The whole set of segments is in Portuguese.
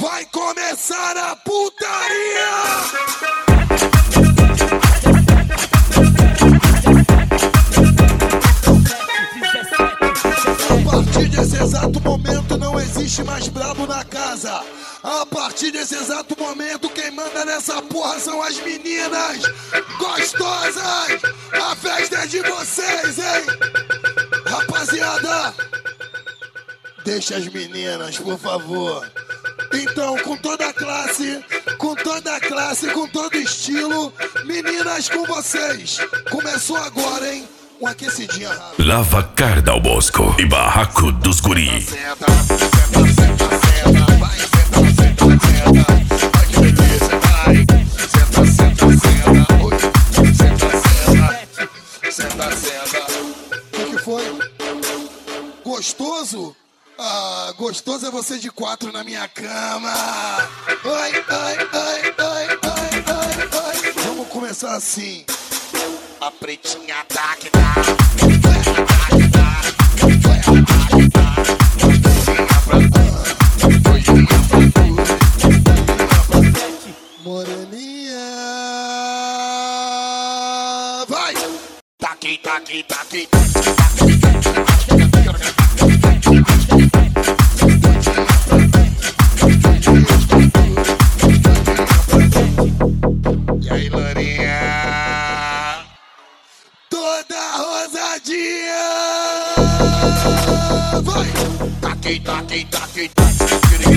Vai começar a putaria! A partir desse exato momento não existe mais brabo na casa. A partir desse exato momento quem manda nessa porra são as meninas gostosas. A festa é de vocês, hein? Rapaziada, deixa as meninas, por favor. Então, com toda a classe, com todo estilo, meninas com vocês. Começou agora, hein? Um aquecidinho rápido. Lavacar Dal Bosco e Barraco dos Guri. Senta, senta, senta, senta, vai, senta, senta, senta, vai que beleza, vai. Senta, senta, senta, oi, senta, senta, senta. O que foi? Gostoso? Ah, gostoso é você de 4 na minha cama. Ai, ai, ai, ai, ai, ai, ai. Vamos começar assim. A pretinha tá que dá. Moreninha. Vai! Tá aqui, tá aqui, tá aqui. E aí, Lorinha? Toda rosadinha! Vai! Tá aqui, tá aqui, tá aqui, tá aqui.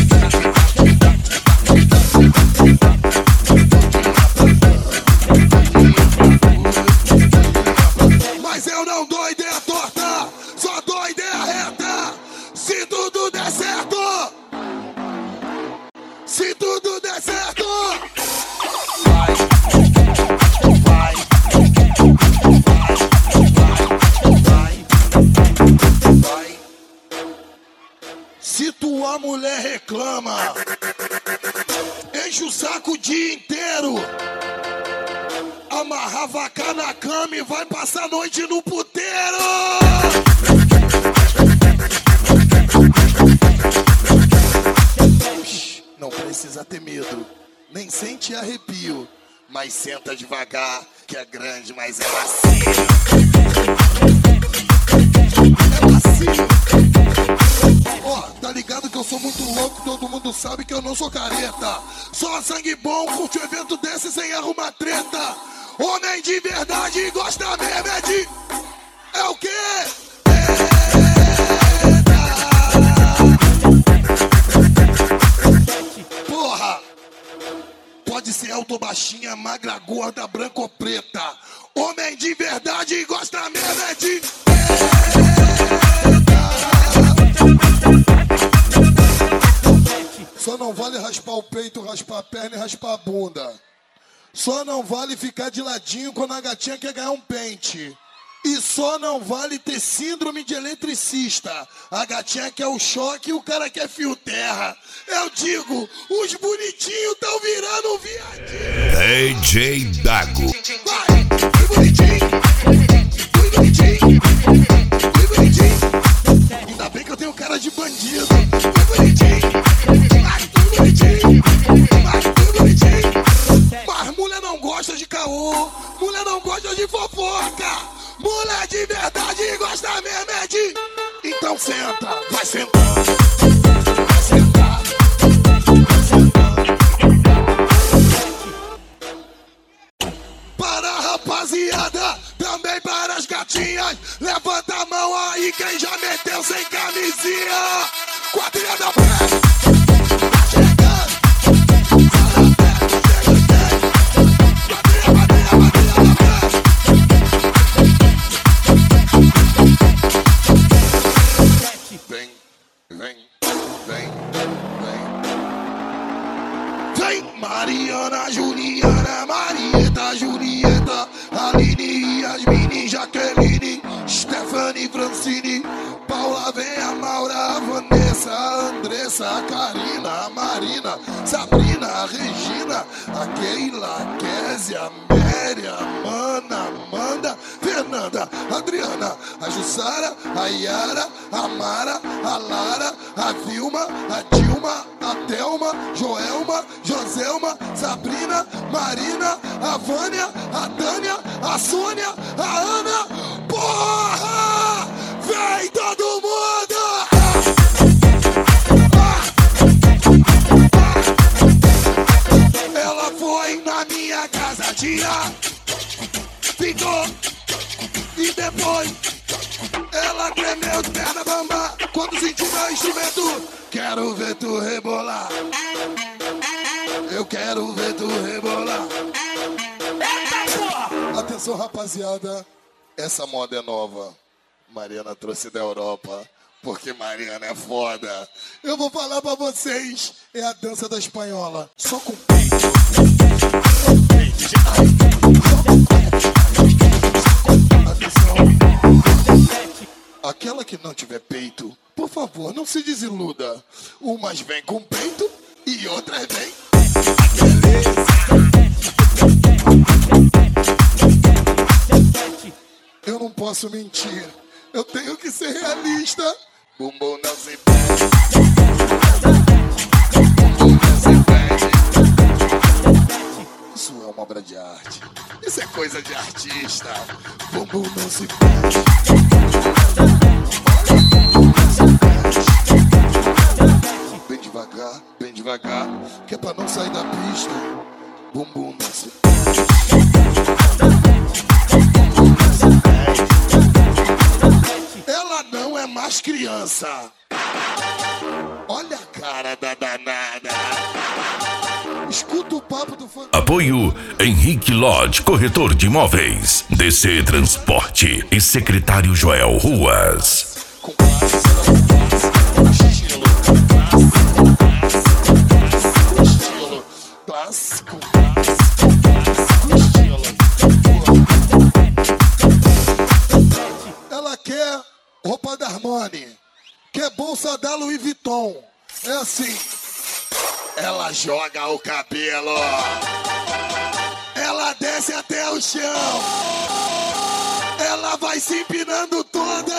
Mas eu não dou ideia torta, só dou ideia reta. Se tudo der certo, se tudo der certo, vai, vai, vai, vai. Se tua mulher reclama, enche o saco o dia inteiro. Amarra a vaca na cama e vai passar a noite no puteiro. Não precisa ter medo, nem sente arrepio. Mas senta devagar, que é grande, mas é macio. É macio. Ó, tá ligado que eu sou muito louco, todo mundo sabe que eu não sou careta. Só sangue bom, curte um evento desse sem arrumar treta. Homem de verdade gosta mesmo é de... É o quê? Porra! Pode ser alto, baixinha, magra, gorda, branca ou preta. Homem de verdade gosta mesmo é de... Só não vale raspar o peito, raspar a perna e raspar a bunda. Só não vale ficar de ladinho quando a gatinha quer ganhar um pente. E só não vale ter síndrome de eletricista. A gatinha quer o choque e o cara quer fio terra. Eu digo, os bonitinhos tão virando viadinho. DJ Dago. Vai, fui bonitinho, fui bonitinho, fui bonitinho. Ainda bem que eu tenho cara de bandido. Fui bonitinho, mas fui bonitinho, mas fui bonitinho. Mas mulher não gosta de caô, mulher não gosta de fofoca. Mulher de verdade gosta mesmo é de... Então senta, vai sentando, vai sentar, vai sentando. Para a rapaziada, também para as gatinhas. Levanta a mão aí quem já meteu sem camisinha. Quadrilha da pé. Mariana, Juliana, Marieta, Julieta, Aline, Yasmine, Jaqueline, Stephanie, Francine, Paula, vem a Maura, Vanessa, André. Andressa, a Karina, a Marina, Sabrina, a Regina, a Keila, a Késia, a Mary, a Mana, Amanda, Fernanda, a Adriana, a Jussara, a Yara, a Mara, a Lara, a Vilma, a Dilma, a Thelma, Joelma, Joselma, Sabrina, Marina, a Vânia, a Tânia, a Sônia, a Ana. Porra! Vem todo mundo! Ela foi na minha casa ficou e depois ela tremeu de perna bamba quando sentiu meu instrumento. Quero ver tu rebolar, eu quero ver tu rebolar. Atenção, rapaziada, essa moda é nova. Mariana trouxe da Europa, porque Mariana é foda. Eu vou falar pra vocês, é a dança da espanhola. Só com peito. Atenção. Aquela que não tiver peito, por favor, não se desiluda. Umas vêm com peito e outras vêm. Eu não posso mentir. Eu tenho que ser realista. Bumbum não se perde. Bumbum não se perde. Isso é uma obra de arte. Isso é coisa de artista. Bumbum não se perde. Bem devagar, que é pra não sair da pista. Bumbum não se perde. Ela não é mais criança. Olha a cara da danada. Escuta o papo do fã. Apoio Henrique Lodge, corretor de imóveis, DC Transporte e secretário Joel Ruas. Com classe, estilo, classe, com estilo. Ela quer roupa da Armani, quer bolsa da Louis Vuitton. É assim. Ela joga o cabelo, ela desce até o chão, ela vai se empinando toda.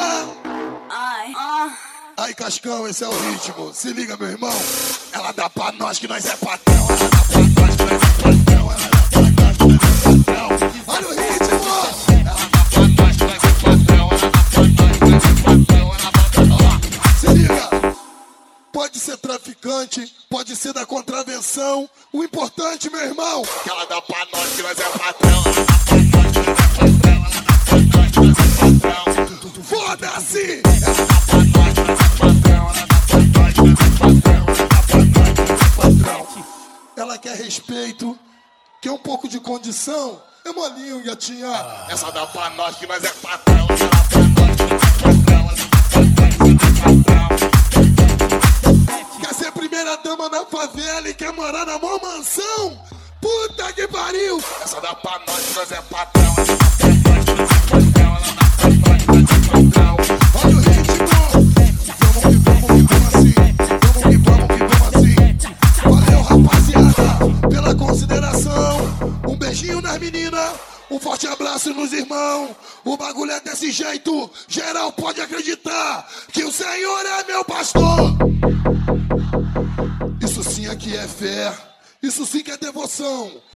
Aí, Cascão, esse é o ritmo. Se liga, meu irmão. Ela dá pra nós que nós é patrão. Ela dá pra nós que nós é patrão. Ela dá pra nós que nós é patrão. Olha o ritmo. Ela dá pra nós que nós é patrão. Ela dá pra nós que nós é patrão. Ela dá pra nós. Se liga. Pode ser traficante, pode ser da contravenção. O importante, meu irmão, que ela dá pra nós que nós é patrão. Ela dá pra nós que nós é patrão. Ela dá pra nós que nós é patrão. Foda-se! Ela dá pra nós que nós é patrão. Ela dá pra nós que nós é patrão. Ela dá pra nós que nós é patrão. Ela quer respeito, quer um pouco de condição. É molinho, gatinha. Essa dá pra nós que nós é patrão. Ela dá pra nós que nós é patrão. Ela dá pra nós que nós é patrão. Quer ser primeira dama na favela e quer morar na maior mansão? Puta que pariu! Essa dá pra nós que nós é patrão. Essa dá pra nós que nós é patrão. Ela dá pra nós que nós é patrão. Olha o ritmo! Vamos assim. Valeu, rapaziada, pela consideração. Um beijinho nas meninas. Um forte abraço nos irmãos. O bagulho é desse jeito. Geral pode acreditar que o Senhor é meu pastor. Isso sim aqui é fé. Isso sim que é devoção.